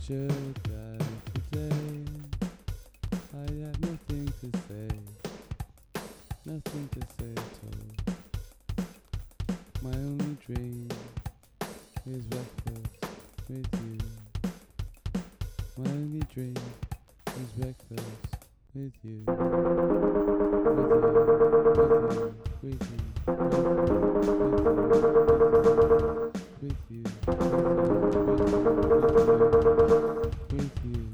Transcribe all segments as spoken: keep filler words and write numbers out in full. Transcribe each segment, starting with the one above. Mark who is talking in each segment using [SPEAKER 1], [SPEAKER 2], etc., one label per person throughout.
[SPEAKER 1] should I today? I have nothing to say, nothing to say at all. My only dream is breakfast with you. My only dream is breakfast with you. With you, with you, with you, with you, with you, with you, with you, with you, with you, with you, with you, with you, with you,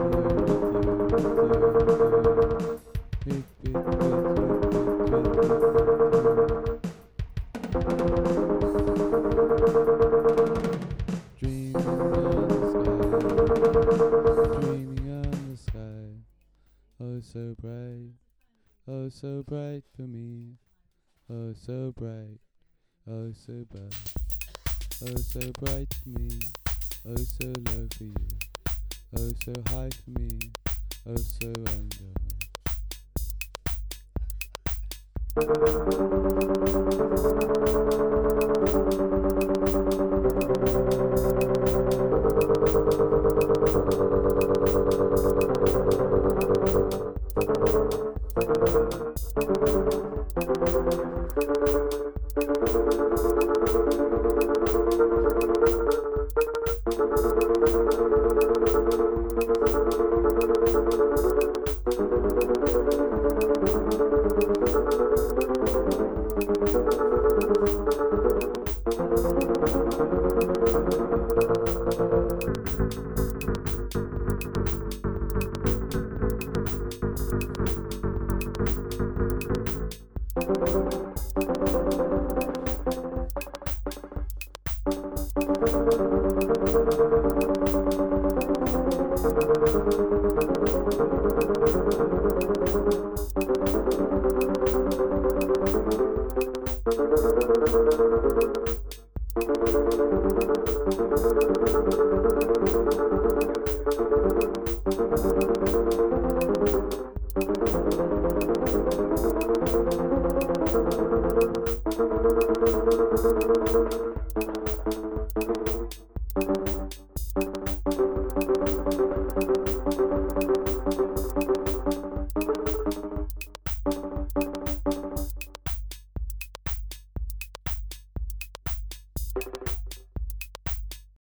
[SPEAKER 1] dreaming on the sky, oh so bright, oh so bright for me, oh so bright, oh so bright, oh so bright for me, oh so low for you, oh so high for me, oh so under. Thank you.